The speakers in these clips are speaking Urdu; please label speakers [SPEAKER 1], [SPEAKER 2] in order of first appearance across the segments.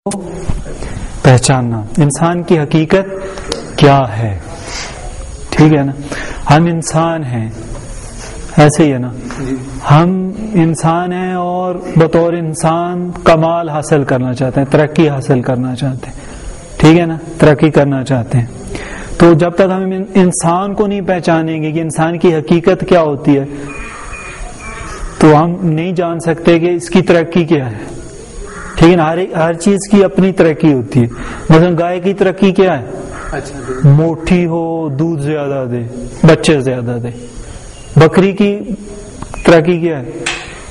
[SPEAKER 1] پہچاننا انسان کی حقیقت کیا ہے. ٹھیک ہے نا, ہم انسان ہیں, ایسے ہی ہے نا, ہم انسان ہیں اور بطور انسان کمال حاصل کرنا چاہتے ہیں, ترقی حاصل کرنا چاہتے ہیں. ٹھیک ہے نا, ترقی کرنا چاہتے ہیں. تو جب تک ہم انسان کو نہیں پہچانیں گے کہ انسان کی حقیقت کیا ہوتی ہے, تو ہم نہیں جان سکتے کہ اس کی ترقی کیا ہے. ٹھیک ہے نا, ہر چیز کی اپنی ترقی ہوتی ہے. مثلا گائے کی ترقی کیا ہے, موٹی ہو, دودھ زیادہ دے, بچے زیادہ دے. بکری کی ترقی کیا ہے,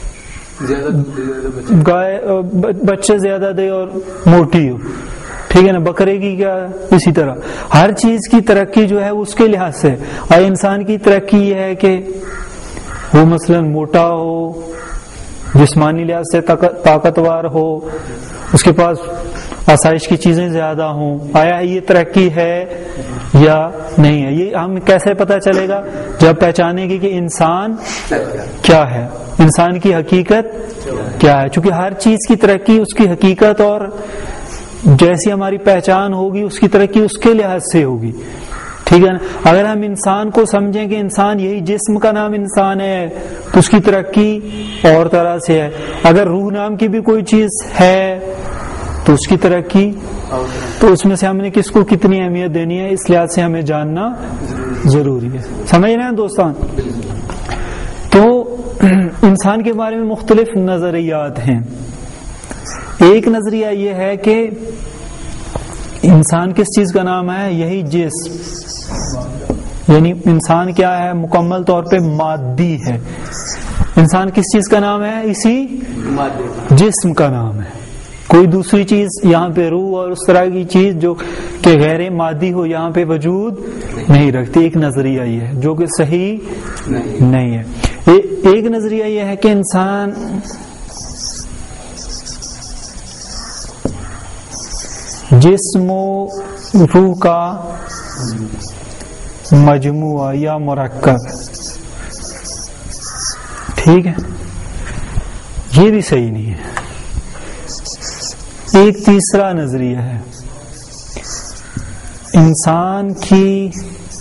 [SPEAKER 1] گائے بچے زیادہ دے اور موٹی ہو. ٹھیک ہے نا, بکرے کی کیا ہے, اسی طرح ہر چیز کی ترقی جو ہے اس کے لحاظ سے. اور انسان کی ترقی یہ ہے کہ وہ مثلا موٹا ہو, جسمانی لحاظ سے طاقتور ہو, اس کے پاس آسائش کی چیزیں زیادہ ہوں. آیا یہ ترقی ہے یا نہیں ہے؟ یہ ہم کیسے پتہ چلے گا؟ جب پہچانیں گے کہ انسان کیا ہے, انسان کی حقیقت کیا ہے. چونکہ ہر چیز کی ترقی اس کی حقیقت اور جیسی ہماری پہچان ہوگی اس کی ترقی اس کے لحاظ سے ہوگی. ٹھیک ہے نا. اگر ہم انسان کو سمجھیں کہ انسان یہی جسم کا نام انسان ہے تو اس کی ترقی اور طرح سے ہے. اگر روح نام کی بھی کوئی چیز ہے تو اس کی ترقی, تو اس میں سے ہم نے کس کو کتنی اہمیت دینی ہے, اس لحاظ سے ہمیں جاننا ضروری ہے. سمجھ رہے ہیں دوستان؟ تو انسان کے بارے میں مختلف نظریات ہیں. ایک نظریہ یہ ہے کہ انسان کس چیز کا نام ہے, یہی جسم, یعنی انسان کیا ہے, مکمل طور پہ مادی ہے. انسان کس چیز کا نام ہے, اسی جسم کا نام ہے. کوئی دوسری چیز یہاں پہ روح اور اس طرح کی چیز جو کہ غیر مادی ہو یہاں پہ وجود نہیں رکھتی. ایک نظریہ یہ ہے جو کہ صحیح نہیں ہے. ایک نظریہ یہ ہے کہ انسان جسم و روح کا مجموعہ یا مرکب. ٹھیک ہے, یہ بھی صحیح نہیں ہے. ایک تیسرا نظریہ ہے, انسان کی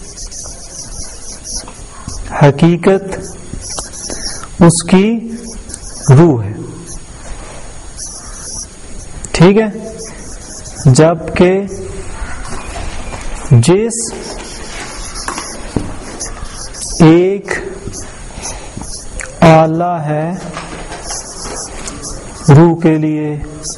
[SPEAKER 1] حقیقت اس کی روح ہے. ٹھیک ہے, جبکہ ایک آلہ ہے روح کے لیے.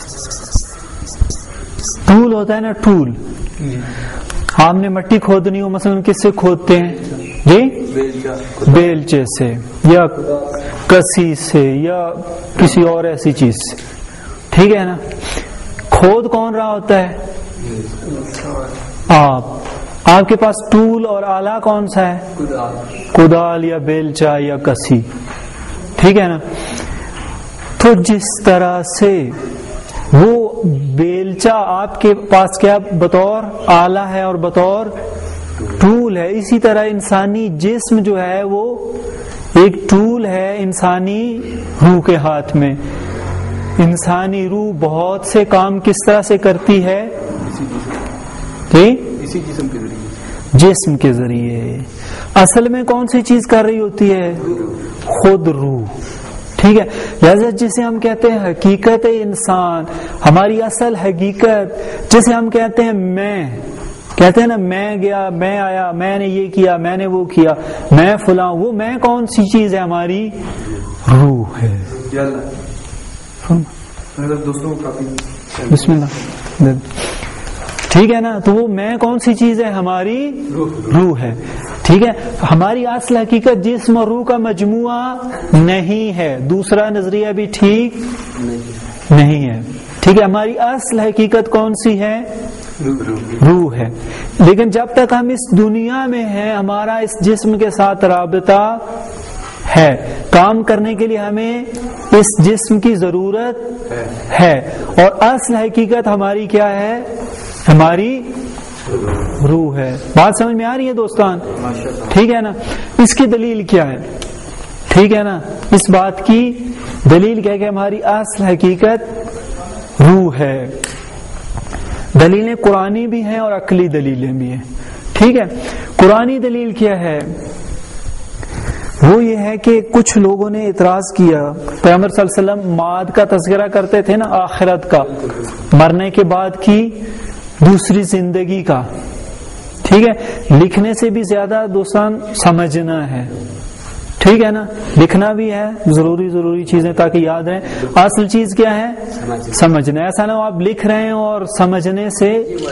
[SPEAKER 1] ٹول ہوتا ہے نا, ٹول. آپ نے مٹی کھودنی ہو مثلا کس سے کھودتے ہیں جی, بیلچے سے یا کسی سے یا کسی اور ایسی چیز سے. ٹھیک ہے نا. کھود کون رہا ہوتا ہے, آپ کے پاس ٹول اور آلہ کون سا ہے, کدال یا بیلچا یا کسی. ٹھیک ہے نا. تو جس طرح سے وہ بیلچا آپ کے پاس کیا بطور آلہ ہے اور بطور ٹول ہے, اسی طرح انسانی جسم جو ہے وہ ایک ٹول ہے انسانی روح کے ہاتھ میں. انسانی روح بہت سے کام کس طرح سے کرتی ہے, جسم کے ذریعے. اصل میں کون سی چیز کر رہی ہوتی ہے, خود روح. ٹھیک ہے, لہذا جسے ہم کہتے ہیں حقیقت انسان, ہماری اصل حقیقت, جسے ہم کہتے ہیں میں, کہتے ہیں نا میں گیا, میں آیا, میں نے یہ کیا, میں نے وہ کیا, میں فلاں, وہ میں کون سی چیز ہے, ہماری روح ہے. بسم اللہ. ٹھیک ہے نا. تو وہ میں کون سی چیز ہے, ہماری روح ہے. ٹھیک ہے, ہماری اصل حقیقت جسم اور روح کا مجموعہ نہیں ہے. دوسرا نظریہ بھی ٹھیک نہیں ہے. ٹھیک ہے, ہماری اصل حقیقت کون سی ہے, روح ہے. لیکن جب تک ہم اس دنیا میں ہیں ہمارا اس جسم کے ساتھ رابطہ ہے. کام کرنے کے لیے ہمیں اس جسم کی ضرورت ہے, اور اصل حقیقت ہماری کیا ہے, ہماری روح ہے. بات سمجھ میں آ رہی ہے دوستان؟ ٹھیک ہے نا. اس کی دلیل کیا ہے, ٹھیک ہے نا. اس بات کی دلیل کیا کہ ہماری اصل حقیقت روح ہے. دلیلیں قرآنی بھی ہیں اور عقلی دلیلیں بھی ہیں. ٹھیک ہے. قرآنی دلیل کیا ہے؟ وہ یہ ہے کہ کچھ لوگوں نے اعتراض کیا. پیغمبر صلی اللہ علیہ وسلم معاد کا تذکرہ کرتے تھے نا، آخرت کا، مرنے کے بعد کی دوسری زندگی کا. ٹھیک ہے. لکھنے سے بھی زیادہ دوستان سمجھنا ہے. ٹھیک ہے نا، لکھنا بھی ہے ضروری چیزیں تاکہ یاد رہیں. اصل چیز کیا ہے؟ سمجھنا. ایسا نہ ہو آپ لکھ رہے ہیں اور سمجھنے سے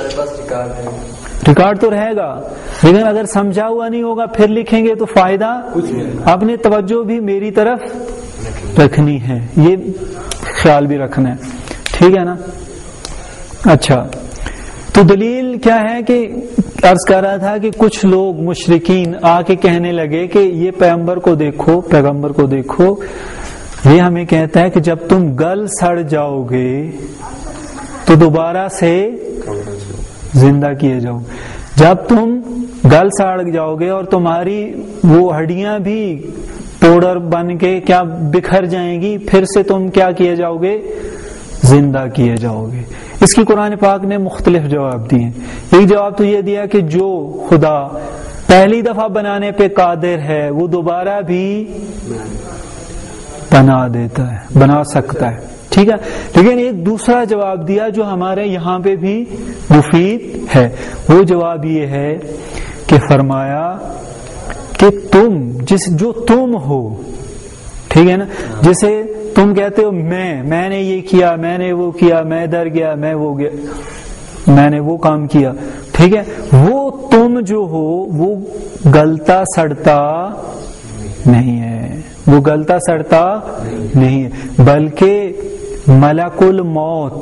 [SPEAKER 1] ریکارڈ تو رہے گا لیکن اگر سمجھا ہوا نہیں ہوگا پھر لکھیں گے تو فائدہ. اپنی توجہ بھی میری طرف رکھنی ہے، یہ خیال بھی رکھنا ہے. ٹھیک ہے نا. اچھا، تو دلیل کیا ہے کہ عرض کر رہا تھا کہ کچھ لوگ مشرکین آ کے کہنے لگے کہ یہ پیغمبر کو دیکھو، یہ ہمیں کہتا ہے کہ جب تم گل سڑ جاؤ گے تو دوبارہ سے زندہ کیے جاؤ. جب تم گل سڑ جاؤ گے اور تمہاری وہ ہڈیاں بھی پاؤڈر بن کے کیا بکھر جائیں گی، پھر سے تم کیا کیے جاؤ گے؟ زندہ کیے جاؤ گے. اس کی قرآن پاک نے مختلف جواب دیے. ایک جواب تو یہ دیا کہ جو خدا پہلی دفعہ بنانے پہ قادر ہے وہ دوبارہ بھی بنا سکتا ہے. ٹھیک ہے. لیکن ایک دوسرا جواب دیا جو ہمارے یہاں پہ بھی مفید ہے. وہ جواب یہ ہے کہ فرمایا کہ جو تم ہو، ٹھیک ہے نا، جسے تم کہتے ہو میں نے یہ کیا، میں نے وہ کیا، میں ادھر گیا، میں وہ گیا، میں نے وہ کام کیا. ٹھیک ہے. وہ تم جو ہو وہ گلتا سڑتا نہیں ہے، وہ گلتا سڑتا نہیں ہے، بلکہ ملک الموت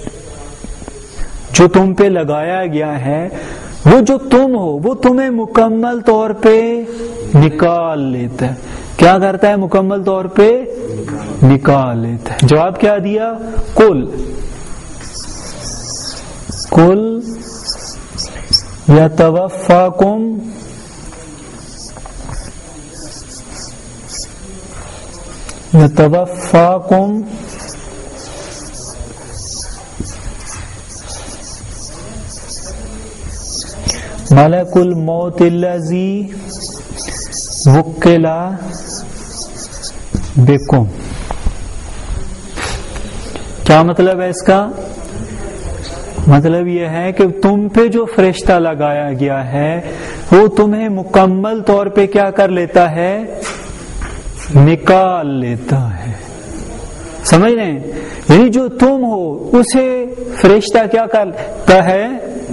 [SPEAKER 1] جو تم پہ لگایا گیا ہے، وہ جو تم ہو وہ تمہیں مکمل طور پہ نکال لیتا ہے. کیا کرتا ہے؟ مکمل طور پہ نکال لیتا ہے. جواب کیا دیا؟ کل یتوفاکم ملک الموت الذی وکل بکم. کیا مطلب ہے اس کا؟ مطلب یہ ہے کہ تم پہ جو فرشتہ لگایا گیا ہے وہ تمہیں مکمل طور پہ کیا کر لیتا ہے؟ نکال لیتا ہے. سمجھ رہے ہیں؟ یعنی جو تم ہو اسے فرشتہ کیا کرتا ہے؟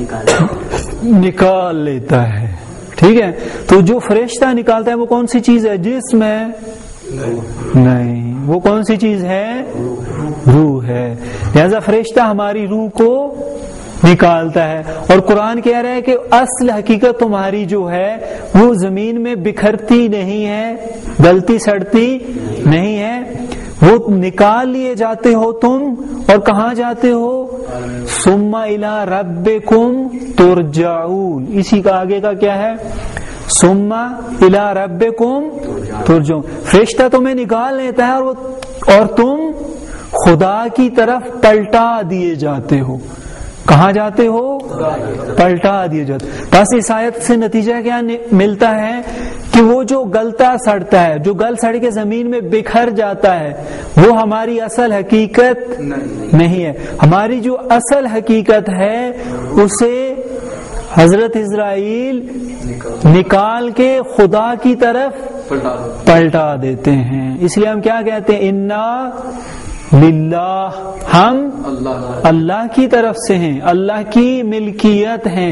[SPEAKER 1] نکال لیتا ہے. ٹھیک ہے. تو جو فرشتہ نکالتا ہے وہ کون سی چیز ہے؟ جسم ہے؟ نہیں. وہ کون سی چیز ہے؟ روح ہے. لہذا فرشتہ ہماری روح کو نکالتا ہے. اور قرآن کہہ رہا ہے کہ اصل حقیقت تمہاری جو ہے وہ زمین میں بکھرتی نہیں ہے، گلتی سڑتی نہیں ہے، وہ نکال لیے جاتے ہو تم. اور کہاں جاتے ہو؟ ثم الی ربکم ترجعون. اسی کا آگے کا کیا ہے؟ ثم الی ربکم ترجعون. فرشتہ تمہیں نکال لیتا ہے اور تم خدا کی طرف پلٹا دیے جاتے ہو. کہاں جاتے ہو؟ پلٹا دیے جاتے. بس اس آیت سے نتیجہ کیا ملتا ہے کہ وہ جو گلتا سڑتا ہے، جو گل سڑ کے زمین میں بکھر جاتا ہے، وہ ہماری اصل حقیقت نہیں ہے. ہماری جو اصل حقیقت ہے اسے حضرت اسرائیل نکال کے خدا کی طرف پلٹا دیتے ہیں. اس لیے ہم کیا کہتے ہیں؟ انا للہ، ہم اللہ کی طرف سے ہیں، اللہ کی ملکیت ہیں.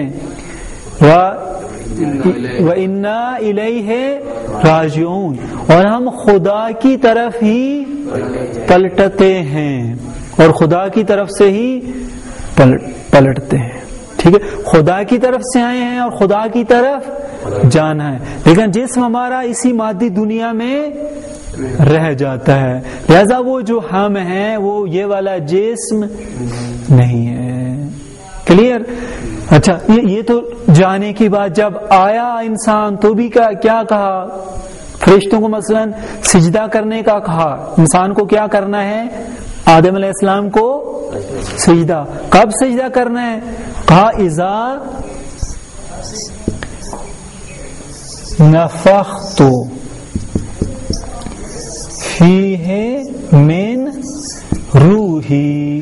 [SPEAKER 1] وَإِنَّا إِلَيْهِ رَاجِعُونَ، اور ہم خدا کی طرف ہی پلٹتے ہیں اور خدا کی طرف سے ہی پلٹتے ہیں. ٹھیک ہے. خدا کی طرف سے آئے ہیں اور خدا کی طرف جانا ہے. لیکن جسم ہمارا اسی مادی دنیا میں رہ جاتا ہے. لہذا وہ جو ہم ہیں وہ یہ والا جسم نہیں ہے. کلیئر؟ اچھا، یہ تو جانے کی بات. جب آیا انسان تو بھی کیا کہا؟ فرشتوں کو مثلا سجدہ کرنے کا کہا. انسان کو کیا کرنا ہے؟ آدم علیہ السلام کو سجدہ. کب سجدہ کرنا ہے؟ کہا اذا نفخت فیہ من روحی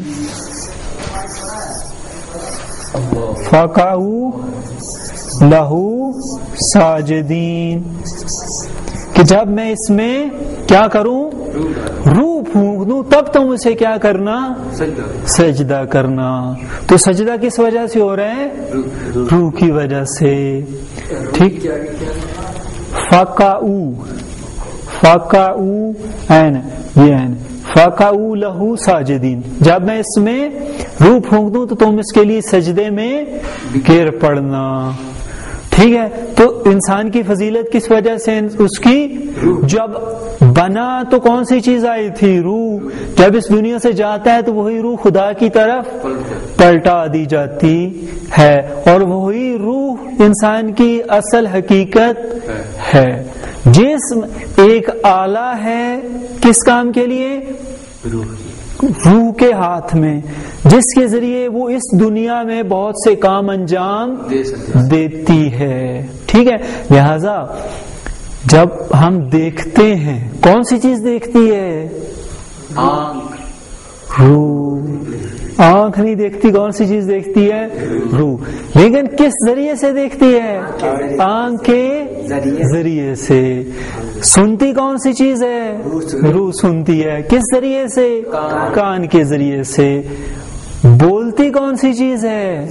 [SPEAKER 1] فقعوا لہ ساجدین، کہ جب میں اس میں کیا کروں؟ روح پھونک دوں، تب تم اسے کیا کرنا؟ سجدہ کرنا. تو سجدہ کس وجہ سے ہو رہا ہے؟ روح کی وجہ سے. ٹھیک. فقعوا این یہ این فقعوا لہ ساجدین، جب میں اس میں روح پھونک دوں تو تم اس کے لیے سجدے میں گر پڑنا. ٹھیک ہے. تو انسان کی فضیلت کس وجہ سے؟ اس کی جب بنا تو کون سی چیز آئی تھی؟ روح. جب اس دنیا سے جاتا ہے تو وہی روح خدا کی طرف پلٹا دی جاتی ہے، اور وہی روح انسان کی اصل حقیقت ہے. جسم ایک آلہ ہے کس کام کے لیے؟ روح کے ہاتھ میں، جس کے ذریعے وہ اس دنیا میں بہت سے کام انجام دیتی ہے. ٹھیک ہے. لہذا جب ہم دیکھتے ہیں، کون سی چیز دیکھتی ہے؟ روح. آنکھ نہیں دیکھتی، کون سی چیز دیکھتی ہے؟ روح. لیکن کس ذریعے سے دیکھتی ہے؟ آنکھ کے ذریعے سے. سنتی کون سی چیز ہے؟ روح سنتی ہے. کس ذریعے سے؟ کان کے ذریعے سے. بولتی کون سی چیز ہے؟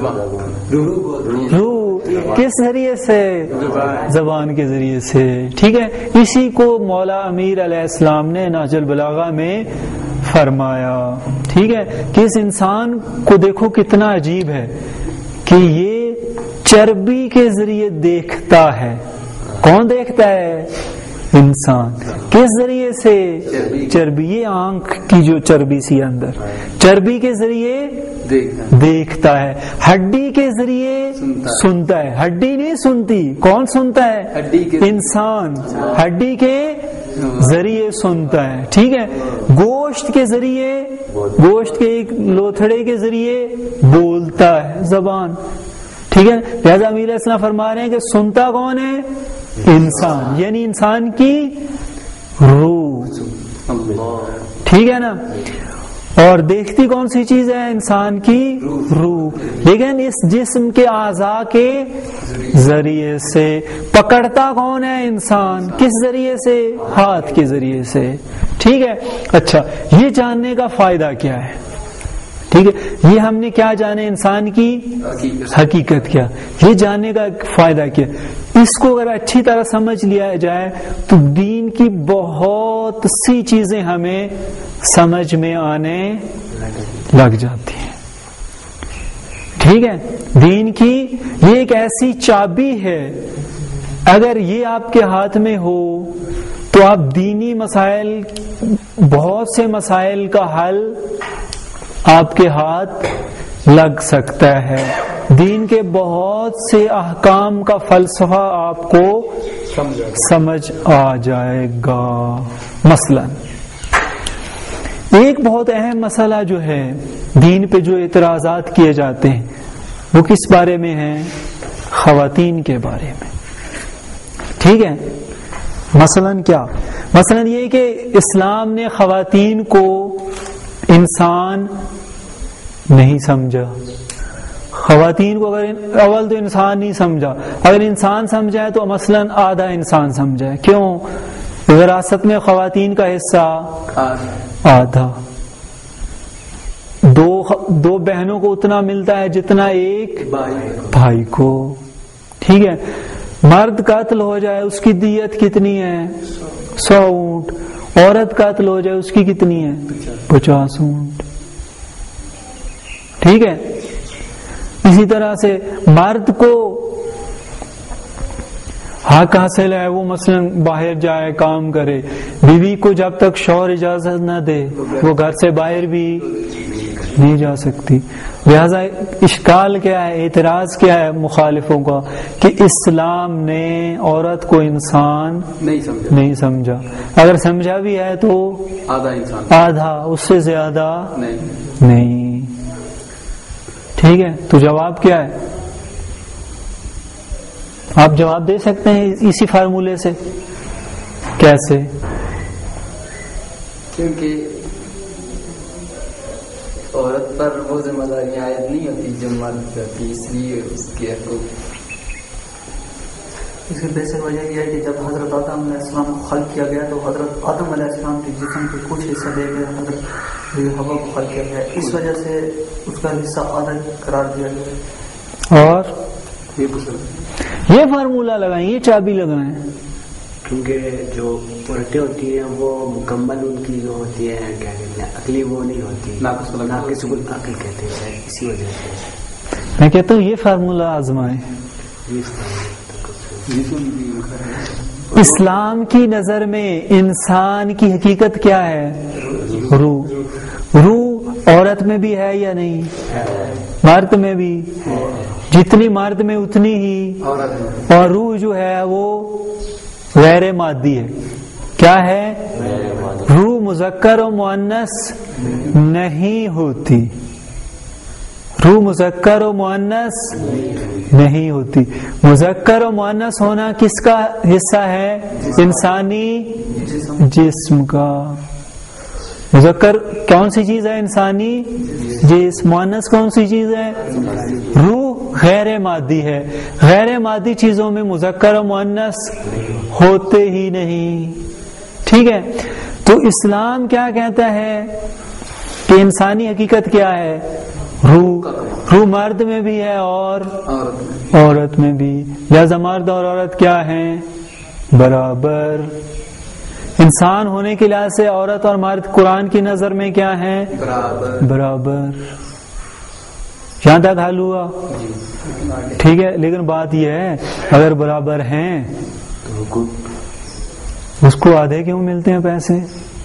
[SPEAKER 1] روح. کس ذریعے سے؟ زبان کے ذریعے سے. ٹھیک ہے. اسی کو مولا امیر علیہ السلام نے نہج البلاغہ میں فرمایا. ٹھیک ہے. کہ اس انسان کو دیکھو کتنا عجیب ہے کہ یہ چربی کے ذریعے دیکھتا ہے. کون دیکھتا ہے؟ انسان. کس ذریعے سے؟ چربی. یہ آنکھ کی جو چربی سی اندر، چربی کے ذریعے دیکھتا ہے. ہڈی کے ذریعے سنتا ہے. ہڈی نہیں سنتی، کون سنتا ہے؟ انسان. ہڈی کے ذریعے سنتا ہے. ٹھیک ہے. گوشت کے ذریعے، گوشت کے ایک لوتھڑے کے ذریعے بولتا ہے، زبان. ٹھیک ہے. لہذا امیر علیہ السلام فرما رہے ہیں کہ سنتا کون ہے؟ انسان، یعنی انسان کی روح. ٹھیک ہے نا. اور دیکھتی کون سی چیز ہے؟ انسان کی روح. لیکن اس جسم کے اعضاء کے ذریعے سے. پکڑتا کون ہے؟ انسان. کس ذریعے سے؟ ہاتھ کے ذریعے سے. ٹھیک ہے. اچھا، یہ جاننے کا فائدہ کیا ہے؟ ٹھیک ہے. یہ ہم نے کیا جانے؟ انسان کی حقیقت کیا. یہ جاننے کا فائدہ کیا؟ اس کو اگر اچھی طرح سمجھ لیا جائے تو دین کی بہت سی چیزیں ہمیں سمجھ میں آنے لگ جاتی ہیں. ٹھیک ہے. دین کی یہ ایک ایسی چابی ہے، اگر یہ آپ کے ہاتھ میں ہو تو آپ دینی مسائل، بہت سے مسائل کا حل آپ کے ہاتھ لگ سکتا ہے. دین کے بہت سے احکام کا فلسفہ آپ کو سمجھ آ جائے گا. مثلا ایک بہت اہم مسئلہ جو ہے دین پہ جو اعتراضات کیے جاتے ہیں وہ کس بارے میں ہیں؟ خواتین کے بارے میں. ٹھیک ہے. مثلا کیا؟ مثلا یہ کہ اسلام نے خواتین کو انسان نہیں سمجھا. خواتین کو اگر اول تو انسان نہیں سمجھا، اگر انسان سمجھا ہے تو مثلا آدھا انسان سمجھا ہے. کیوں؟ وراثت میں خواتین کا حصہ آدھا. دو بہنوں کو اتنا ملتا ہے جتنا ایک بھائی کو. ٹھیک ہے. مرد قتل ہو جائے اس کی دیت کتنی ہے؟ 100 اونٹ. عورت قتل ہو جائے اس کی کتنی ہے؟ 50 اونٹ. ٹھیک ہے. اسی طرح سے مرد کو حق حاصل ہے وہ مثلا باہر جائے کام کرے. بیوی کو جب تک شوہر اجازت نہ دے وہ گھر سے باہر بھی نہیں جا سکتی. لہذا اشکال کیا ہے، اعتراض کیا ہے مخالفوں کا کہ اسلام نے عورت کو انسان نہیں سمجھا. اگر سمجھا بھی ہے تو آدھا، اس سے زیادہ نہیں. ٹھیک ہے، تو جواب کیا ہے؟ آپ جواب دے سکتے ہیں اسی فارمولے سے. کیسے؟
[SPEAKER 2] کیونکہ عورت پر وہ ذمہ داریاں عائد نہیں ہوتی جو مرد پہ ہوتی، اس لیے اس کے حقوق.
[SPEAKER 3] اس کی بیسک وجہ یہ ہے کہ جب حضرت آدم علیہ السلام کو خلق کیا گیا تو حضرت آدم علیہ السلام کے جسم کے کچھ حصہ دے کے حضرت حوا کو خلق کیا گیا، اس وجہ سے اس کا حصہ آدھا قرار دیا گیا.
[SPEAKER 1] اور یہ فارمولہ لگائیں، یہ چابی لگائیں.
[SPEAKER 4] کیونکہ جو عورتیں ہوتی ہیں وہ مکمل ان کی جو ہوتی ہے کیا کہتے ہیں عقلی وہ نہیں ہوتی، ناقص العقل کہتے ہیں، اسی وجہ سے
[SPEAKER 1] میں کہتا ہوں یہ فارمولہ آزمائیں. اسلام کی نظر میں انسان کی حقیقت کیا ہے؟ روح عورت میں بھی ہے یا نہیں؟ مرد میں بھی، جتنی مرد میں اتنی ہی، اور روح جو ہے وہ غیر مادی ہے. کیا ہے؟ روح مذکر و مؤنث نہیں ہوتی، روح مذکر و مؤنث نہیں ہوتی. مذکر و مؤنث ہونا کس کا حصہ ہے؟ انسانی جسم کا. مذکر کون سی چیز ہے؟ انسانی جسم. مؤنث کون سی چیز ہے؟ روح غیر مادی ہے. غیر مادی چیزوں میں مذکر و مؤنث ہوتے ہی نہیں. ٹھیک ہے، تو اسلام کیا کہتا ہے کہ انسانی حقیقت کیا ہے؟ روح مرد میں بھی ہے اور عورت میں بھی. لہذا مرد اور عورت کیا ہیں؟ برابر. انسان ہونے کے لحاظ سے عورت اور مرد قرآن کی نظر میں کیا ہیں؟ برابر. یہاں تک حل ہوا؟ ٹھیک ہے، لیکن بات یہ ہے اگر برابر ہیں تو اس کو آدھے کیوں ملتے ہیں پیسے؟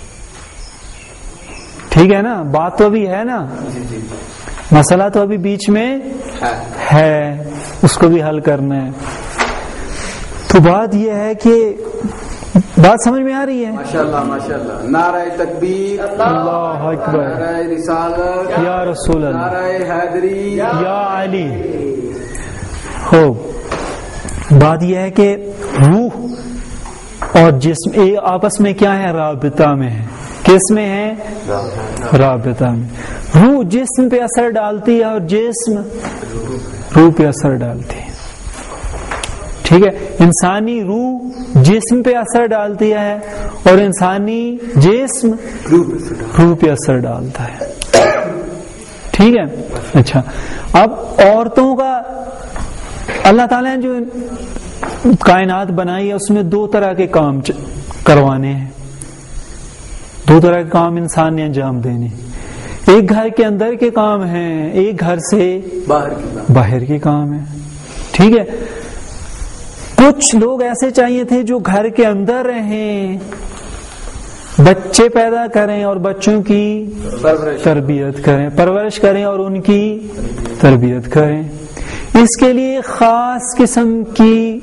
[SPEAKER 1] ٹھیک ہے نا، بات تو ابھی ہے نا، مسئلہ تو ابھی بیچ میں ہے، اس کو بھی حل کرنا ہے. تو بات یہ ہے کہ بات سمجھ میں آ رہی ہے؟
[SPEAKER 5] ماشاءاللہ ماشاءاللہ. نعرہ تکبیر،
[SPEAKER 1] اللہ اکبر،
[SPEAKER 5] نعرہ رسالت،
[SPEAKER 1] یا رسول اللہ،
[SPEAKER 5] نعرہ حیدری،
[SPEAKER 1] یا علی. ہو بات یہ ہے کہ روح اور جسم آپس میں کیا ہے؟ رابطہ میں ہے. کس میں ہے؟ رابطہ میں. روح جسم پہ اثر ڈالتی ہے اور جسم روح پہ اثر ڈالتی ہے. ٹھیک ہے، انسانی روح جسم پہ اثر ڈالتی ہے اور انسانی جسم روح پہ اثر ڈالتا ہے. ٹھیک ہے. اچھا، اب عورتوں کا اللہ تعالیٰ نے جو کائنات بنائی ہے اس میں دو طرح کے کام کروانے ہیں، دو طرح کے کام انسان نے انجام دینے. ایک گھر کے اندر کے کام ہیں، ایک گھر سے باہر کے کام ہیں. ٹھیک ہے، کچھ لوگ ایسے چاہیے تھے جو گھر کے اندر رہیں، بچے پیدا کریں اور بچوں کی تربیت کریں، پرورش کریں اور ان کی تربیت کریں. اس کے لیے خاص قسم کی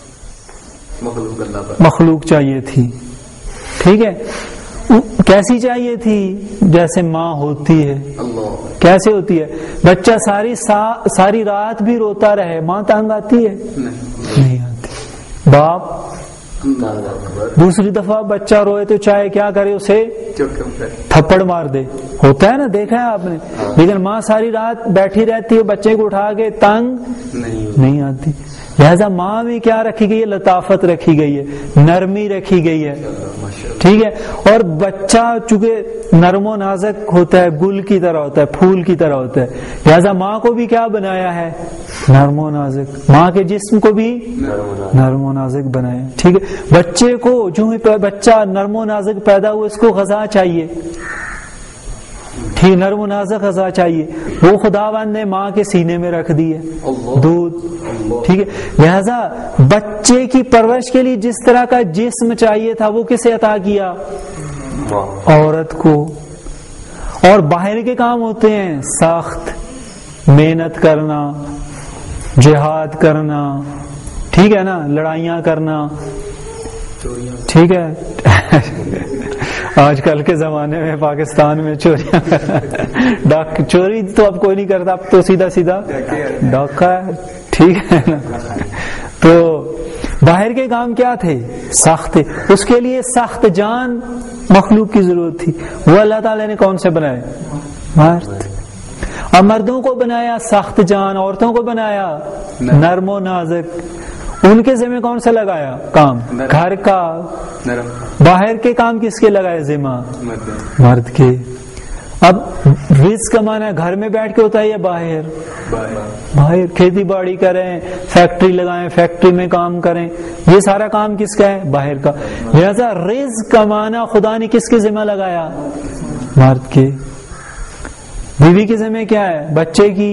[SPEAKER 1] مخلوق چاہیے تھی. ٹھیک ہے، کیسی چاہیے تھی؟ جیسے ماں ہوتی ہے. کیسے ہوتی ہے؟ بچہ ساری رات بھی روتا رہے، ماں تنگ آتی ہے؟ نہیں آتی. باپ دوسری دفعہ بچہ روئے تو چاہے کیا کرے؟ اسے تھپڑ مار دے. ہوتا ہے نا، دیکھا ہے آپ نے. لیکن ماں ساری رات بیٹھی رہتی ہے، بچے کو اٹھا کے تنگ نہیں آتی. لہذا ماں میں کیا رکھی گئی ہے؟ لطافت رکھی گئی ہے، نرمی رکھی گئی ہے. ٹھیک ہے، اور بچہ چونکہ نرم و نازک ہوتا ہے، گل کی طرح ہوتا ہے، پھول کی طرح ہوتا ہے، لہذا ماں کو بھی کیا بنایا ہے؟ نرم و نازک. ماں کے جسم کو بھی نرم و نازک بنایا. ٹھیک ہے، بچے کو جو ہی بچہ نرم و نازک پیدا ہوا اس کو غذا چاہیے. ٹھیک، نرم و نازک غذا چاہیے، وہ خداوند نے ماں کے سینے میں رکھ دی ہے، دودھ. ٹھیک ہے، لہذا بچے کی پرورش کے لیے جس طرح کا جسم چاہیے تھا وہ کسے عطا کیا؟ عورت کو. اور باہر کے کام ہوتے ہیں سخت، محنت کرنا، جہاد کرنا، ٹھیک ہے نا، لڑائیاں کرنا. ٹھیک ہے، آج کل کے زمانے میں پاکستان میں چوری تو اب کوئی نہیں کرتا، اب تو سیدھا سیدھا ڈاکہ ہے، ٹھیک ہے نا. تو باہر کے کام کیا تھے؟ سخت تھے. اس کے لیے سخت جان مخلوق کی ضرورت تھی. وہ اللہ تعالیٰ نے کون سے بنائے؟ مرد. اب مردوں کو بنایا سخت جان، عورتوں کو بنایا نرم و نازک. ان کے ذمہ کون سا لگایا کام؟ گھر کا. باہر کے کام کس کے لگائے ذمہ؟ مرد کے. اب رزق کمانا گھر میں بیٹھ کے ہوتا ہے یا باہر؟ باہر. کھیتی باڑی کریں، فیکٹری لگائیں، فیکٹری میں کام کریں، یہ سارا کام کس کا ہے؟ باہر کا. لہذا رزق کمانا خدا نے کس کے ذمہ لگایا؟ مرد کے. بیوی کے ذمہ کیا ہے؟ بچے کی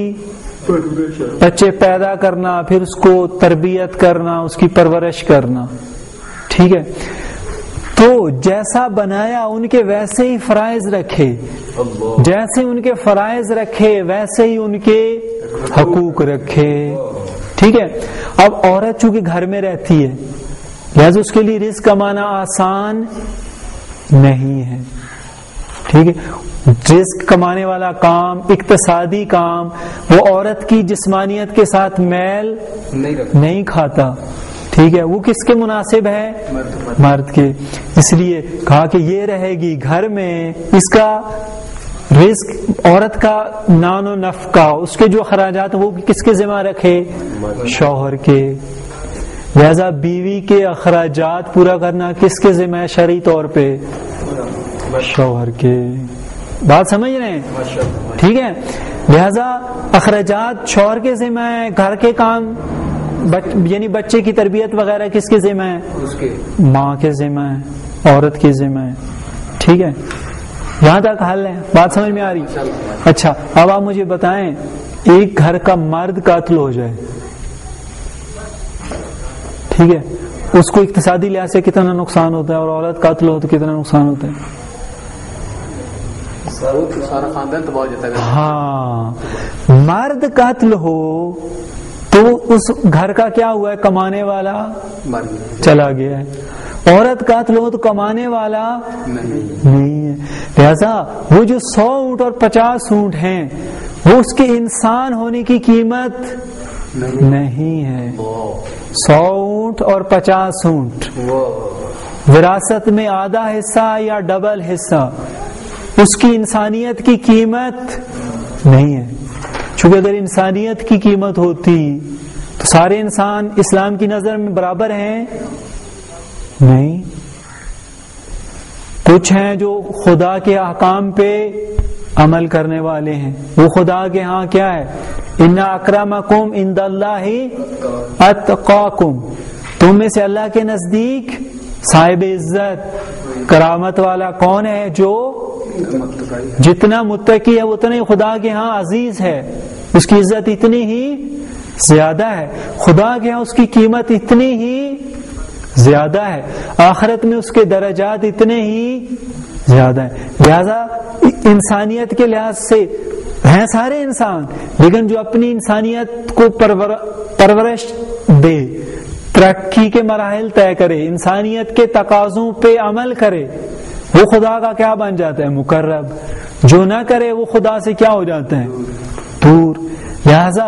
[SPEAKER 1] بچے پیدا کرنا، پھر اس کو تربیت کرنا، اس کی پرورش کرنا. ٹھیک ہے. تو جیسا بنایا ان کے ویسے ہی فرائض رکھے، جیسے ان کے فرائض رکھے ویسے ہی ان کے حقوق رکھے. ٹھیک ہے. اب عورت چونکہ گھر میں رہتی ہے لہذا اس کے لیے رزق کمانا آسان نہیں ہے. ٹھیک ہے. رزق کمانے والا کام، اقتصادی کام، وہ عورت کی جسمانیت کے ساتھ میل نہیں کھاتا. ٹھیک ہے. وہ کس کے مناسب ہے؟ مرد کے. اس لیے کہا کہ یہ رہے گی گھر میں، اس کا رزق، عورت کا نان و نفقہ، اس کے جو اخراجات وہ کس کے ذمہ رکھے؟ شوہر کے. لہذا بیوی کے اخراجات پورا کرنا کس کے ذمہ ہے شرعی طور پہ؟ شوہر کے. بات سمجھ رہے ہیں؟ ٹھیک ہے. لہذا اخراجات شوہر کے ذمہ ہے. گھر کے کام یعنی بچے کی تربیت وغیرہ کس کے ذمہ ہے؟ ماں کے ذمہ ہے، عورت کے ذمہ ہے. ٹھیک ہے. یہاں تک حل ہے. بات سمجھ میں آ رہی؟ اچھا اب آپ مجھے بتائیں، ایک گھر کا مرد قاتل ہو جائے، ٹھیک ہے، اس کو اقتصادی لحاظ سے کتنا نقصان ہوتا ہے، اور عورت قاتل ہو تو کتنا نقصان ہوتا ہے؟
[SPEAKER 5] سارا خاندان تباہ ہو جاتا ہے.
[SPEAKER 1] ہاں. مرد قاتل ہو تو اس گھر کا کیا ہوا ہے؟ کمانے والا چلا گیا ہے. عورت قاتل ہو تو کمانے والا نہیں ہے. لہذا وہ جو 100 اونٹ اور 50 اونٹ ہیں وہ اس کے انسان ہونے کی قیمت نہیں ہے. 100 اونٹ اور 50 اونٹ وراثت میں آدھا حصہ یا ڈبل حصہ، اس کی انسانیت کی قیمت نہیں ہے. چونکہ اگر انسانیت کی قیمت ہوتی تو سارے انسان اسلام کی نظر میں برابر ہیں؟ نہیں. کچھ ہیں جو خدا کے احکام پہ عمل کرنے والے ہیں، وہ خدا کے ہاں کیا ہے؟ ان اکرمکم عند اللہ اتقاکم. تم میں سے اللہ کے نزدیک صاحب عزت کرامت والا کون ہے؟ جو جتنا متقی ہے اتنا ہی خدا کے ہاں عزیز ہے، اس کی عزت اتنی ہی زیادہ ہے، خدا کے ہاں اس کی قیمت اتنی ہی زیادہ ہے، آخرت میں اس کے درجات اتنے ہی زیادہ ہیں. لہذا انسانیت کے لحاظ سے ہیں سارے انسان، لیکن جو اپنی انسانیت کو پرورش دے، ترقی کے مراحل طے کرے، انسانیت کے تقاضوں پہ عمل کرے، وہ خدا کا کیا بن جاتا ہے؟ مقرب. جو نہ کرے وہ خدا سے کیا ہو جاتا ہے؟ دور. لہذا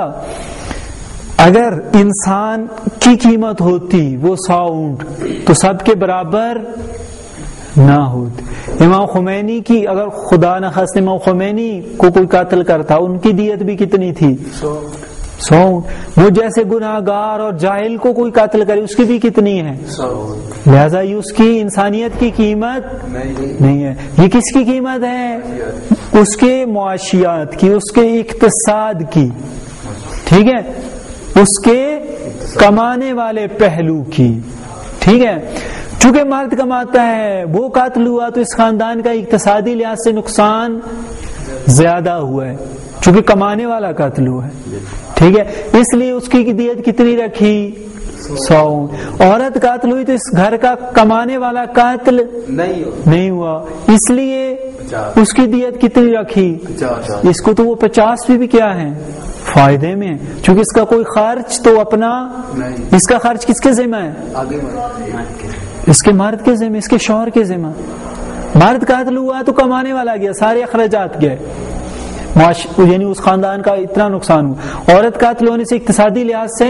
[SPEAKER 1] اگر انسان کی قیمت ہوتی وہ 100 اونٹ تو سب کے برابر نہ ہوتی. امام خمینی کی اگر خدا نہ خاص امام خمینی کو کوئی قتل کرتا، ان کی دیت بھی کتنی تھی؟ 100 اونٹ. وہ جیسے گناہگار اور جاہل کو کوئی قتل کرے اس کی بھی کتنی ہے؟ 100. لہذا یہ اس کی انسانیت کی قیمت نہیں ہے. یہ کس کی قیمت ہے؟ اس کے معاشیات کی، اس کے اقتصاد کی. ٹھیک ہے. اس کے کمانے والے پہلو کی. ٹھیک ہے. چونکہ مرد کماتا ہے، وہ قاتل ہوا تو اس خاندان کا اقتصادی لحاظ سے نقصان زیادہ ہوا ہے، چونکہ کمانے والا قاتل ہوا ہے. ٹھیک ہے. اس لیے اس کی دیت کتنی رکھی؟ 100. عورت قاتل ہوئی تو اس گھر کا کمانے والا قاتل نہیں ہوا، اس لیے اس کی دیت کتنی رکھی؟ 50. اس کو تو وہ 50 بھی کیا ہے؟ فائدے میں، چونکہ اس کا کوئی خرچ تو اپنا، اس کا خرچ کس کے ذمہ ہے؟ اس کے مرد کے ذمہ، اس کے شوہر کے ذمہ. مرد قاتل ہوا تو کمانے والا گیا، سارے اخراجات گئے، یعنی اس خاندان کا اتنا نقصان ہوا. عورت قاتل ہونے سے اقتصادی لحاظ سے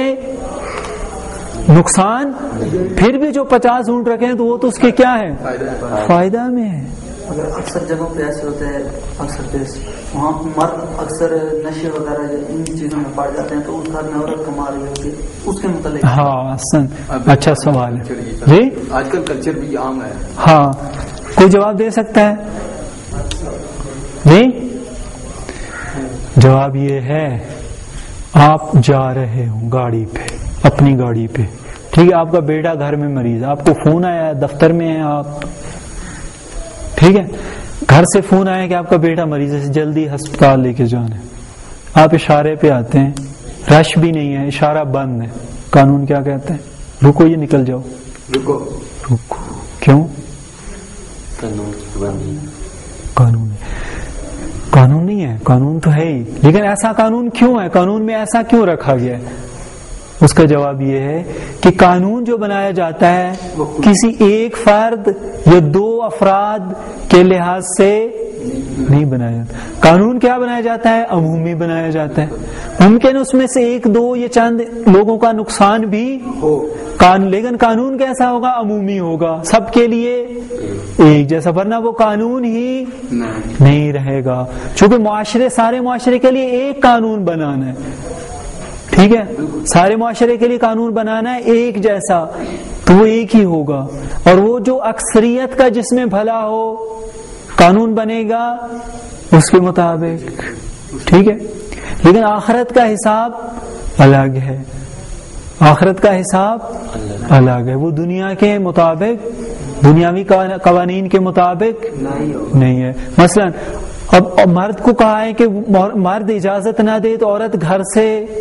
[SPEAKER 1] نقصان، پھر بھی جو 50 اونٹ رکھے ہیں تو وہ تو اس کے کیا ہے، فائدہ میں ہے.
[SPEAKER 3] اگر اکثر جگہوں پہ ایسے ہوتے ہیں، اکثر وہاں مرد اکثر نشے وغیرہ ان چیزوں میں پڑ جاتے ہیں، تو اس گھر میں عورت کما رہی ہوتی ہے، اس کے متعلق.
[SPEAKER 1] ہاں اچھا سوال ہے جی.
[SPEAKER 5] آج کل کلچر بھی عام ہے.
[SPEAKER 1] ہاں کوئی جواب دے سکتا ہے جی؟ جواب یہ ہے، آپ جا رہے ہوں گاڑی پہ، اپنی گاڑی پہ، ٹھیک ہے، آپ کا بیٹا گھر میں مریض ہے، آپ کو فون آیا ہے، دفتر میں ہیں آپ، ٹھیک ہے، گھر سے فون آیا کہ آپ کا بیٹا مریض ہے، جلدی ہسپتال لے کے جانا ہے. آپ اشارے پہ آتے ہیں، رش بھی نہیں ہے، اشارہ بند ہے، قانون کیا کہتے ہیں؟ رکو یہ نکل جاؤ.
[SPEAKER 5] رکو
[SPEAKER 1] رکو کیوں؟ قانون قانون نہیں ہے، قانون تو ہے ہی، لیکن ایسا قانون کیوں ہے؟ قانون میں ایسا کیوں رکھا گیا ہے؟ اس کا جواب یہ ہے کہ قانون جو بنایا جاتا ہے کسی ایک فرد یا 2 افراد کے لحاظ سے نہیں بنایا جاتا. قانون کیا بنایا جاتا ہے؟ عمومی بنایا جاتا ہے. ممکن اس میں سے 1-2 یا چند لوگوں کا نقصان بھی ہو، لیکن قانون کیسا ہوگا؟ عمومی ہوگا، سب کے لیے ایک جیسا، ورنہ وہ قانون ہی نہیں رہے گا. چونکہ سارے معاشرے کے لیے ایک قانون بنانا ہے، ٹھیک ہے، سارے معاشرے کے لیے قانون بنانا ہے ایک جیسا، تو وہ ایک ہی ہوگا. اور وہ جو اکثریت کا جس میں بھلا ہو قانون بنے گا اس کے مطابق، ٹھیک ہے. لیکن آخرت کا حساب الگ ہے، آخرت کا حساب الگ ہے. وہ دنیا کے مطابق، دنیاوی قوانین کے مطابق نہیں ہے. مثلا اب مرد کو کہا ہے کہ مرد اجازت نہ دے تو عورت گھر سے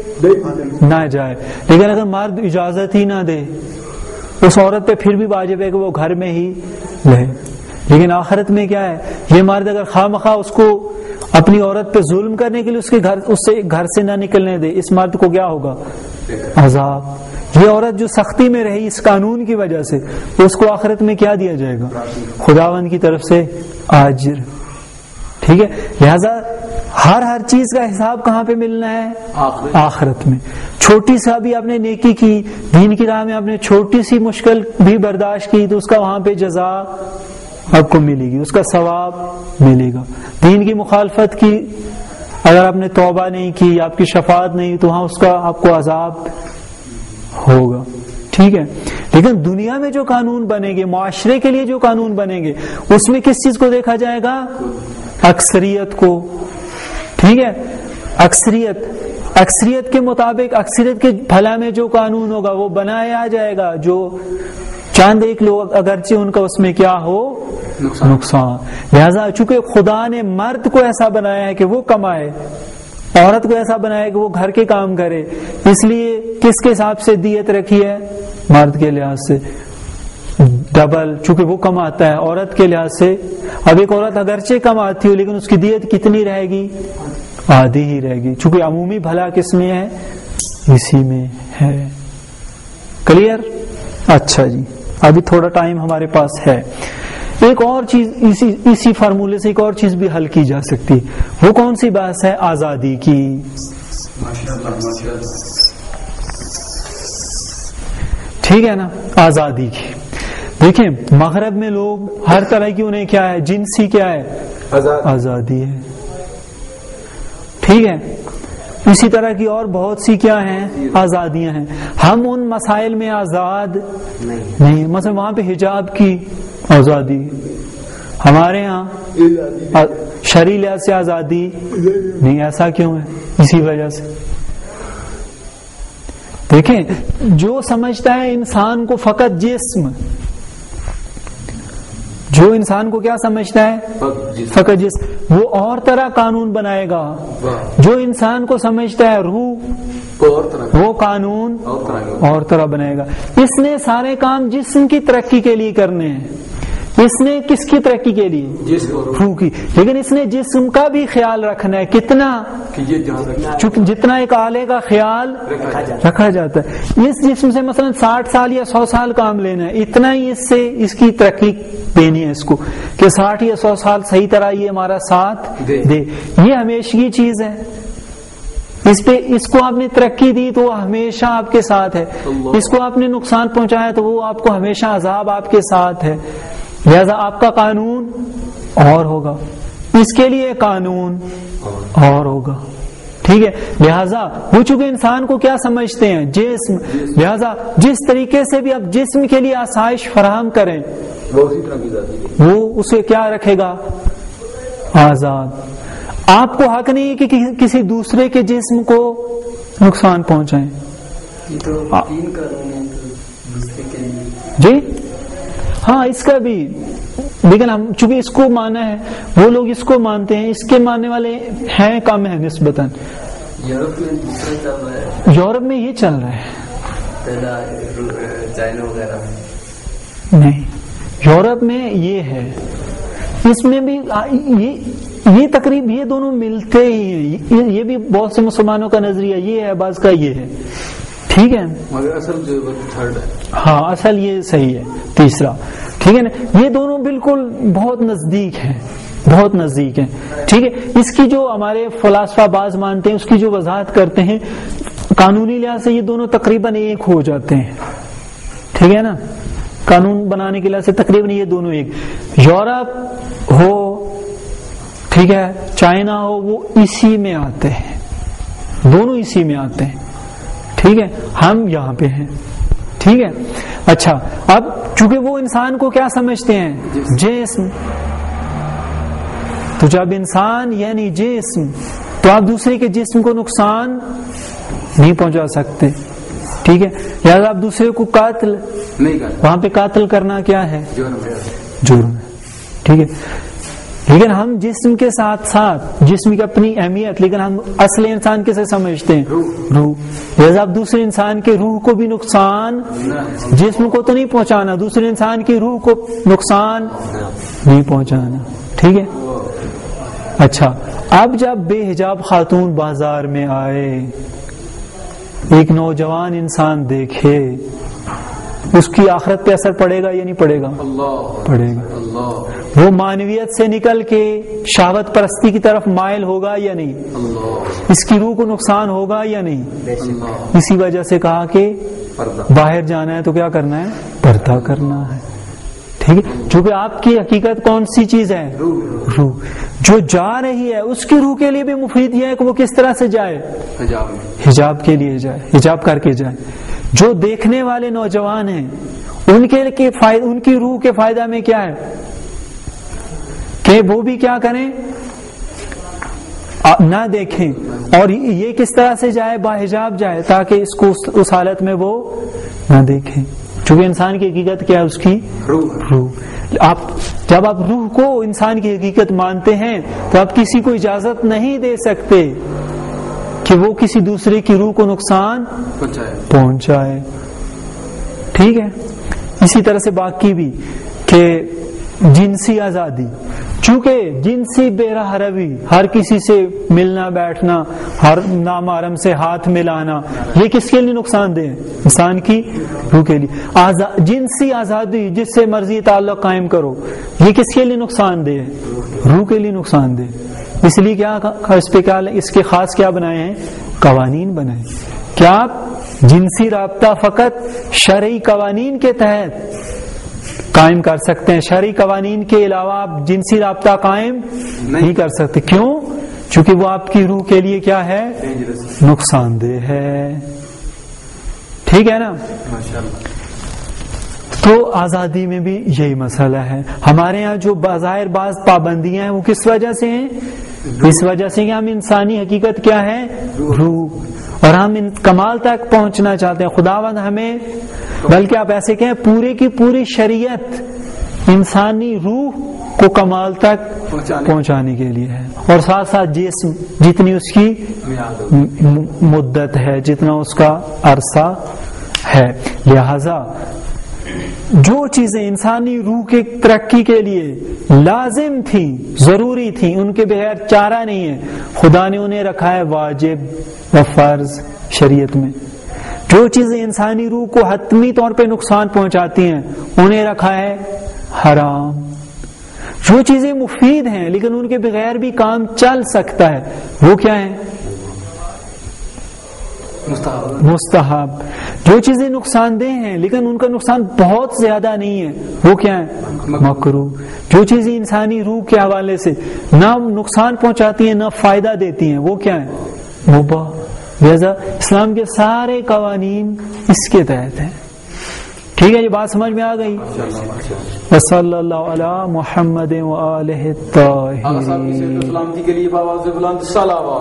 [SPEAKER 1] نہ جائے، لیکن اگر مرد اجازت ہی نہ دے اس عورت پہ پھر بھی واجب ہے کہ وہ گھر میں ہی رہے. لیکن آخرت میں کیا ہے؟ یہ مرد اگر خواہ اس کو اپنی عورت پہ ظلم کرنے کے لیے اس سے گھر سے نہ نکلنے دے، اس مرد کو کیا ہوگا؟ عذاب. یہ عورت جو سختی میں رہی اس قانون کی وجہ سے، اس کو آخرت میں کیا دیا جائے گا؟ خداوند کی طرف سے اجر، ٹھیک ہے. لہذا ہر چیز کا حساب کہاں پہ ملنا ہے؟ آخرت میں. چھوٹی سا بھی آپ نے نیکی کی، دین کی راہ میں آپ نے چھوٹی سی مشکل بھی برداشت کی تو اس کا وہاں پہ جزا آپ کو ملے گی، اس کا ثواب ملے گا. دین کی مخالفت کی، اگر آپ نے توبہ نہیں کی، آپ کی شفاعت نہیں، تو وہاں اس کا آپ کو عذاب ہوگا، ٹھیک ہے. لیکن دنیا میں جو قانون بنے گے، معاشرے کے لیے جو قانون بنے گے، اس میں کس چیز کو دیکھا جائے گا؟ اکثریت کو، ٹھیک ہے. اکثریت کے مطابق، اکثریت کے بھلا میں جو قانون ہوگا وہ بنایا جائے گا. جو چند ایک لوگ اگرچہ ان کا اس میں کیا ہو نقصان. لہذا چونکہ خدا نے مرد کو ایسا بنایا ہے کہ وہ کمائے، عورت کو ایسا بنایا ہے کہ وہ گھر کے کام کرے، اس لیے کس کے حساب سے دیت رکھی ہے؟ مرد کے لحاظ سے ڈبل، چونکہ وہ کماتا ہے. عورت کے لحاظ سے اب ایک عورت اگرچہ کماتی ہو لیکن اس کی دیت کتنی رہے گی؟ آدھی ہی رہے گی، چونکہ عمومی بھلا کس میں ہے؟ اسی میں ہے. کلیئر؟ اچھا جی، ابھی تھوڑا ٹائم ہمارے پاس ہے. ایک اور چیز اسی فارمولے سے ایک اور چیز بھی حل کی جا سکتی. وہ کون سی بحث ہے؟ آزادی کی. ٹھیک ہے نا، آزادی کی. دیکھیں مغرب میں لوگ ہر طرح کی انہیں کیا ہے؟ جنسی کیا ہے؟ آزادی ہے، ٹھیک ہے. اسی طرح کی اور بہت سی کیا ہیں؟ آزادیاں ہیں. ہم ان مسائل میں آزاد نہیں. مثلا وہاں پہ حجاب کی آزادی، ہمارے ہاں شرعی لحاظ سے آزادی نہیں. ایسا کیوں ہے؟ اسی وجہ سے. دیکھیں جو سمجھتا ہے انسان کو فقط جسم، جو انسان کو کیا سمجھتا ہے؟ فقط جسم، وہ اور طرح قانون بنائے گا. جو انسان کو سمجھتا ہے روح، وہ قانون اور طرح بنائے گا. اس نے سارے کام جسم کی ترقی کے لیے کرنے ہیں. اس نے کس کی ترقی کے لیے؟ روح کی. لیکن اس نے جسم کا بھی خیال رکھنا ہے. کتنا؟ چونکہ جتنا ایک آلے کا خیال رکھا جاتا ہے. اس جسم سے مثلا 60 سال یا 100 سال کام لینا ہے, اتنا ہی اس سے اس کی ترقی دینی ہے اس کو کہ 60 یا 100 سال صحیح طرح یہ ہمارا ساتھ دے. یہ ہمیشہ چیز ہے. اس کو آپ نے ترقی دی تو وہ ہمیشہ آپ کے ساتھ ہے. اس کو آپ نے نقصان پہنچایا تو وہ آپ کو ہمیشہ عذاب آپ کے ساتھ ہے. لہذا آپ کا قانون اور ہوگا, اس کے لیے قانون اور ہوگا. ٹھیک ہے. لہذا وہ چونکہ انسان کو کیا سمجھتے ہیں؟ جسم. لہذا جس طریقے سے بھی آپ جسم کے لیے آسائش فراہم کریں وہ اسے کیا رکھے گا؟ آزاد. آپ کو حق نہیں ہے کہ کسی دوسرے کے جسم کو نقصان پہنچائیں. جی ہاں اس کا بھی, لیکن ہم چونکہ اس کو مانا ہے, وہ لوگ اس کو مانتے ہیں, اس کے ماننے والے ہیں کم ہیں نسبتاً.
[SPEAKER 2] یورپ میں دوسرا چل رہا ہے.
[SPEAKER 1] یورپ میں یہ چل رہا ہے,
[SPEAKER 2] چائنا وغیرہ
[SPEAKER 1] نہیں. یورپ میں یہ ہے, اس میں بھی یہ تقریب یہ دونوں ملتے ہی ہیں. یہ بھی بہت سے مسلمانوں کا نظریہ یہ ہے, بعض کا یہ ہے. ٹھیک ہے,
[SPEAKER 5] مگر اصل جو تھرڈ ہے.
[SPEAKER 1] ہاں اصل یہ صحیح ہے, تیسرا. ٹھیک ہے نا, یہ دونوں بالکل بہت نزدیک ہیں, بہت نزدیک ہیں. ٹھیک ہے. اس کی جو ہمارے فلاسفہ باز مانتے ہیں اس کی جو وضاحت کرتے ہیں, قانونی لحاظ سے یہ دونوں تقریباً ایک ہو جاتے ہیں. ٹھیک ہے نا, قانون بنانے کے لحاظ سے تقریباً یہ دونوں ایک. یورپ ہو, ٹھیک ہے, چائنا ہو, وہ اسی میں آتے ہیں, دونوں اسی میں آتے ہیں. ٹھیک ہے, ہم یہاں پہ ہیں. ٹھیک ہے. اچھا, اب چونکہ وہ انسان کو کیا سمجھتے ہیں؟ جسم. تو جب انسان یعنی جسم, تو آپ دوسرے کے جسم کو نقصان نہیں پہنچا سکتے. ٹھیک ہے. لہٰذا آپ دوسرے کو قاتل نہیں کرتے. وہاں پہ قاتل کرنا کیا ہے؟ جرم ہے. ٹھیک ہے. لیکن ہم جسم کے ساتھ ساتھ جسم کی اپنی اہمیت, لیکن ہم اصل انسان کیسے سمجھتے ہیں؟ روح. لہذا آپ دوسرے انسان کے روح کو بھی نقصان, جسم کو تو نہیں پہنچانا, دوسرے انسان کی روح کو نقصان نہیں پہنچانا. ٹھیک ہے. اچھا, اب جب بے حجاب خاتون بازار میں آئے, ایک نوجوان انسان دیکھے, اس کی آخرت پہ اثر پڑے گا یا نہیں پڑے گا؟ پڑے گا. وہ معنویت سے نکل کے شہوت پرستی کی طرف مائل ہوگا یا نہیں؟ اس کی روح کو نقصان ہوگا یا نہیں؟ اسی وجہ سے کہا کہ باہر جانا ہے تو کیا کرنا ہے؟ پردہ کرنا ہے. ٹھیک ہے. چونکہ آپ کی حقیقت کون سی چیز ہے؟ روح. جو جا رہی ہے اس کی روح کے لیے بھی مفید یہ ہے کہ وہ کس طرح سے جائے؟ حجاب کے لیے جائے, حجاب کر کے جائے. جو دیکھنے والے نوجوان ہیں ان کی روح کے فائدہ میں کیا ہے کہ وہ بھی کیا کریں؟ نہ دیکھیں. اور یہ کس طرح سے جائے؟ باحجاب جائے, تاکہ اس کو اس حالت میں وہ نہ دیکھیں. چونکہ انسان کی حقیقت کیا ہے؟ اس کی روح. جب آپ روح کو انسان کی حقیقت مانتے ہیں تو آپ کسی کو اجازت نہیں دے سکتے کہ وہ کسی دوسرے کی روح کو نقصان پہنچائے. ٹھیک ہے. اسی طرح سے باقی بھی کہ جنسی آزادی, چونکہ جنسی بے راہ روی, ہر کسی سے ملنا بیٹھنا, ہر نامحرم سے ہاتھ ملانا, یہ کس کے لیے نقصان دہ ہے؟ انسان کی روح کے لیے. جنسی آزادی, جس سے مرضی تعلق قائم کرو, یہ کس کے لیے نقصان دہ ہے؟ روح کے لیے نقصان دہ. اس لیے کیا اس پہ کیا, اس کے خاص کیا بنائے ہیں؟ قوانین بنائے. کیا آپ جنسی رابطہ فقط شرعی قوانین کے تحت قائم کر سکتے ہیں, شرعی قوانین کے علاوہ آپ جنسی رابطہ قائم نہیں کر سکتے. کیوں؟ چونکہ وہ آپ کی روح کے لیے کیا ہے؟ نقصان دہ ہے. ٹھیک ہے نا. تو آزادی میں بھی یہی مسئلہ ہے. ہمارے ہاں جو بظاہر بعض پابندیاں ہیں وہ کس وجہ سے ہیں؟ اس وجہ سے کہ ہم انسانی حقیقت کیا ہے؟ روح. اور ہم کمال تک پہنچنا چاہتے ہیں. خداوند ہمیں, بلکہ آپ ایسے کہیں پورے کی پوری شریعت انسانی روح کو کمال تک پہنچانے کے لیے ہے, اور ساتھ ساتھ جسم جتنی اس کی مدت ہے, جتنا اس کا عرصہ ہے. لہذا جو چیزیں انسانی روح کے ترقی کے لیے لازم تھیں، ضروری تھیں، ان کے بغیر چارہ نہیں ہے، خدا نے انہیں رکھا ہے واجب و فرض شریعت میں۔ جو چیزیں انسانی روح کو حتمی طور پہ نقصان پہنچاتی ہیں انہیں رکھا ہے حرام۔ جو چیزیں مفید ہیں لیکن ان کے بغیر بھی کام چل سکتا ہے وہ کیا ہے؟ مستحب۔ جو چیزیں نقصان دہ ہیں لیکن ان کا نقصان بہت زیادہ نہیں ہے وہ کیا ہے؟ مکروہ۔ جو چیزیں انسانی روح کے حوالے سے نہ نقصان پہنچاتی ہیں نہ فائدہ دیتی ہیں وہ کیا ہے؟ مباح۔ لہذا اسلام کے سارے قوانین اس کے تحت ہیں۔ ٹھیک ہے، یہ بات سمجھ میں آ گئی؟ وصلی اللہ علی محمد وآلہ الطاہرین۔
[SPEAKER 5] سلامتی کے لیے